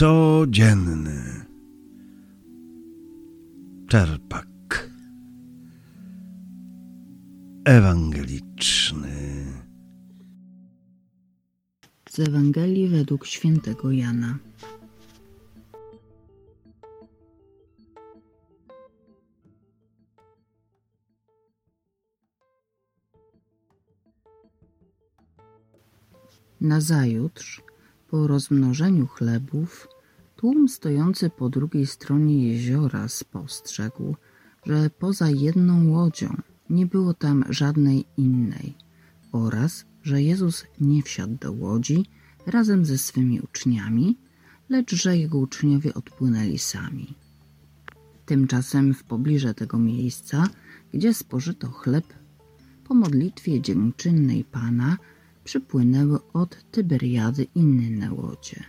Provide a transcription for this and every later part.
Codzienny czerpak ewangeliczny z Ewangelii według świętego Jana. Nazajutrz, po rozmnożeniu chlebów, tłum stojący po drugiej stronie jeziora spostrzegł, że poza jedną łodzią nie było tam żadnej innej oraz że Jezus nie wsiadł do łodzi razem ze swymi uczniami, lecz że jego uczniowie odpłynęli sami. Tymczasem w pobliże tego miejsca, gdzie spożyto chleb, po modlitwie dziękczynnej Pana przypłynęły od Tyberiady inne łodzie.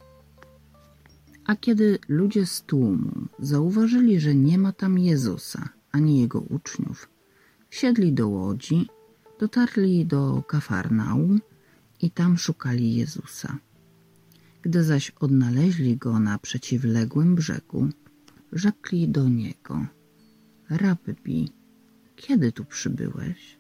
A kiedy ludzie z tłumu zauważyli, że nie ma tam Jezusa ani jego uczniów, wsiedli do łodzi, dotarli do Kafarnaum i tam szukali Jezusa. Gdy zaś odnaleźli go na przeciwległym brzegu, rzekli do niego: Rabbi, kiedy tu przybyłeś?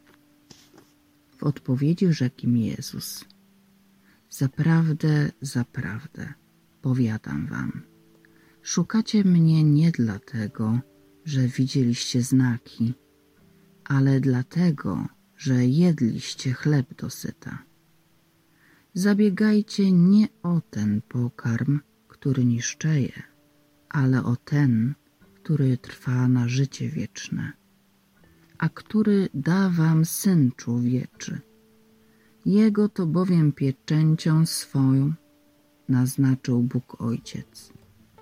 W odpowiedzi rzekł im Jezus: Zaprawdę, zaprawdę, powiadam wam, szukacie mnie nie dlatego, że widzieliście znaki, ale dlatego, że jedliście chleb dosyta. Zabiegajcie nie o ten pokarm, który niszczeje, ale o ten, który trwa na życie wieczne, a który da wam Syn Człowieczy. Jego to bowiem pieczęcią swoją naznaczył Bóg Ojciec.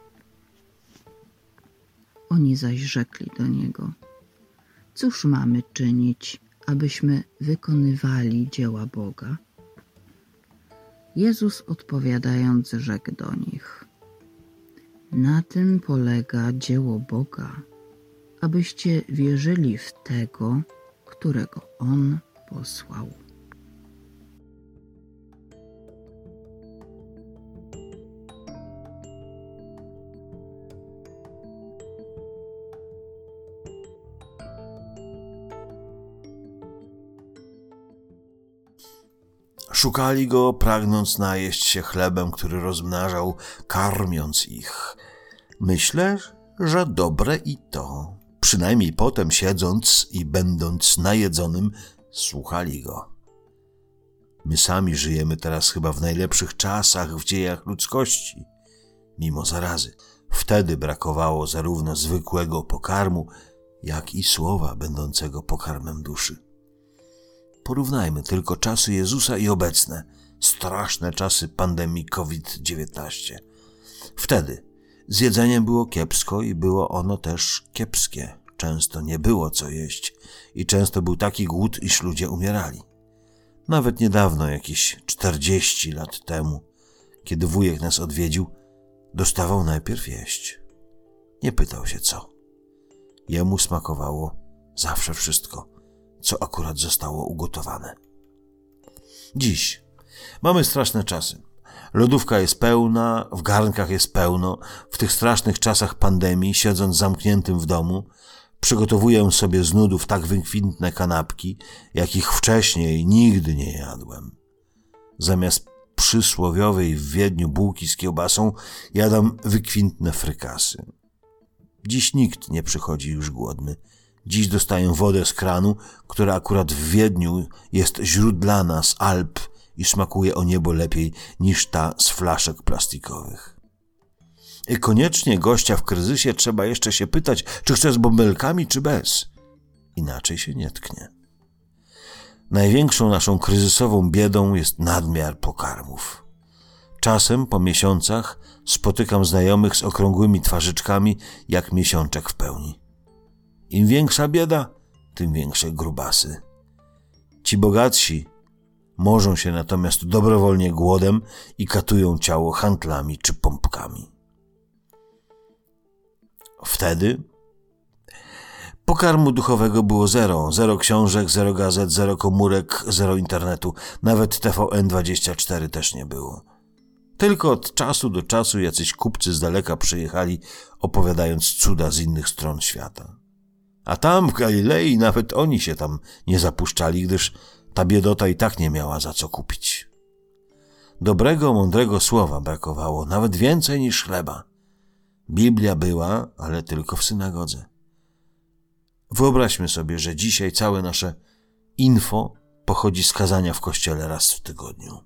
Oni zaś rzekli do Niego: Cóż mamy czynić, abyśmy wykonywali dzieła Boga? Jezus odpowiadając rzekł do nich: Na tym polega dzieło Boga, abyście wierzyli w Tego, którego On posłał. Szukali go, pragnąc najeść się chlebem, który rozmnażał, karmiąc ich. Myślę, że dobre i to. Przynajmniej potem, siedząc i będąc najedzonym, słuchali go. My sami żyjemy teraz chyba w najlepszych czasach w dziejach ludzkości, mimo zarazy. Wtedy brakowało zarówno zwykłego pokarmu, jak i słowa będącego pokarmem duszy. Porównajmy tylko czasy Jezusa i obecne, straszne czasy pandemii COVID-19. Wtedy z jedzeniem było kiepsko i było ono też kiepskie. Często nie było co jeść i często był taki głód, iż ludzie umierali. Nawet niedawno, jakieś 40 lat temu, kiedy wujek nas odwiedził, dostawał najpierw jeść. Nie pytał się co. Jemu smakowało zawsze wszystko, co akurat zostało ugotowane. Dziś mamy straszne czasy. Lodówka jest pełna, w garnkach jest pełno. W tych strasznych czasach pandemii, siedząc zamkniętym w domu, przygotowuję sobie z nudów tak wykwintne kanapki, jakich wcześniej nigdy nie jadłem. Zamiast przysłowiowej w Wiedniu bułki z kiełbasą, jadam wykwintne frykasy. Dziś nikt nie przychodzi już głodny. Dziś dostaję wodę z kranu, która akurat w Wiedniu jest źródlana z Alp i smakuje o niebo lepiej niż ta z flaszek plastikowych. I koniecznie gościa w kryzysie trzeba jeszcze się pytać, czy chce z bąbelkami, czy bez. Inaczej się nie tknie. Największą naszą kryzysową biedą jest nadmiar pokarmów. Czasem po miesiącach spotykam znajomych z okrągłymi twarzyczkami jak miesiączek w pełni. Im większa bieda, tym większe grubasy. Ci bogatsi morzą się natomiast dobrowolnie głodem i katują ciało handlami czy pompkami. Wtedy pokarmu duchowego było zero. Zero książek, zero gazet, zero komórek, zero internetu. Nawet TVN24 też nie było. Tylko od czasu do czasu jacyś kupcy z daleka przyjechali, opowiadając cuda z innych stron świata. A tam w Galilei nawet oni się tam nie zapuszczali, gdyż ta biedota i tak nie miała za co kupić. Dobrego, mądrego słowa brakowało, nawet więcej niż chleba. Biblia była, ale tylko w synagodze. Wyobraźmy sobie, że dzisiaj całe nasze info pochodzi z kazania w kościele raz w tygodniu.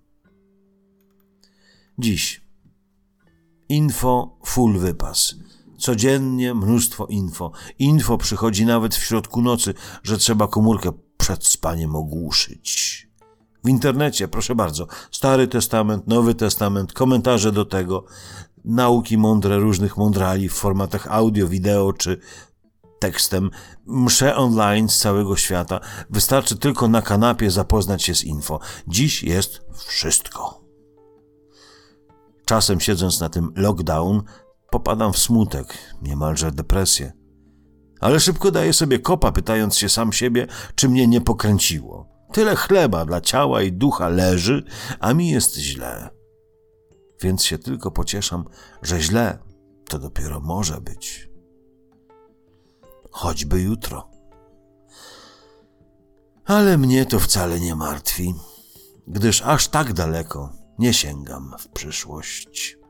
Dziś info full wypas. Codziennie mnóstwo info. Info przychodzi nawet w środku nocy, że trzeba komórkę przed spaniem ogłuszyć. W internecie, proszę bardzo, Stary Testament, Nowy Testament, komentarze do tego, nauki mądre różnych mądrali w formatach audio, wideo czy tekstem, msze online z całego świata. Wystarczy tylko na kanapie zapoznać się z info. Dziś jest wszystko. Czasem siedząc na tym lockdown, popadam w smutek, niemalże depresję. Ale szybko daję sobie kopa, pytając się sam siebie, czy mnie nie pokręciło. Tyle chleba dla ciała i ducha leży, a mi jest źle. Więc się tylko pocieszam, że źle to dopiero może być. Choćby jutro. Ale mnie to wcale nie martwi, gdyż aż tak daleko nie sięgam w przyszłość.